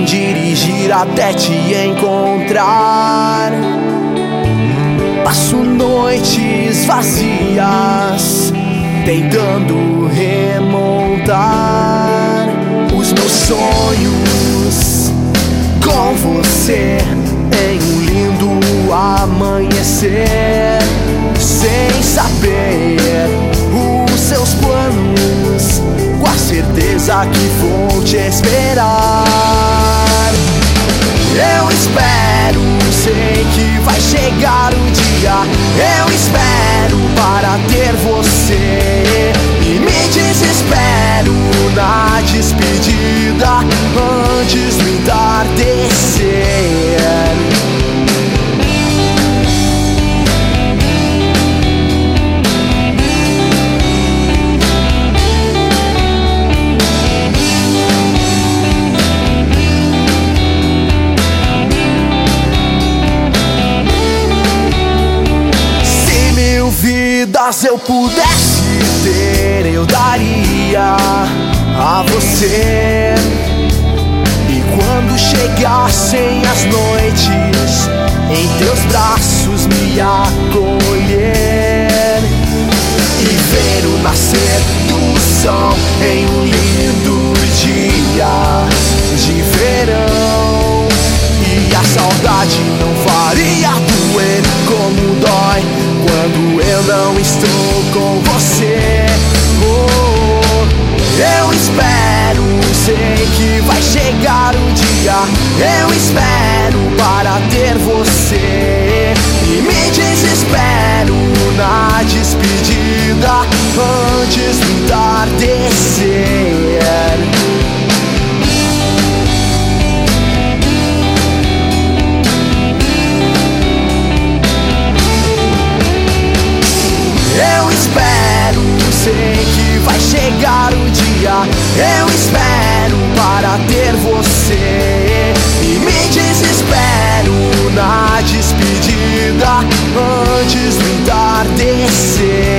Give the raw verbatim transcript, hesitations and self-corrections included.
dirigir até te encontrar. Passo noites vazias tentando remontar os meus sonhos com você em um lindo amanhecer, sem saber os seus planos, com a certeza que vou te esperar. Eu espero, sei que vai chegar o dia. Eu espero para ter você e me desespero na despedida antes do entardecer. Se eu pudesse ter, eu daria a você. E quando chegassem as noites, em teus braços me acolher e ver o nascer do sol em um lindo dia de verão. E a saudade não faria doer como dói quando eu não estou com você. Oh, eu espero, sei que vai chegar o dia. Eu espero para ter você e me desespero na despedida antes do entardecer. Eu espero, sei que vai chegar o dia. Eu espero para ter você e me desespero na despedida antes do entardecer.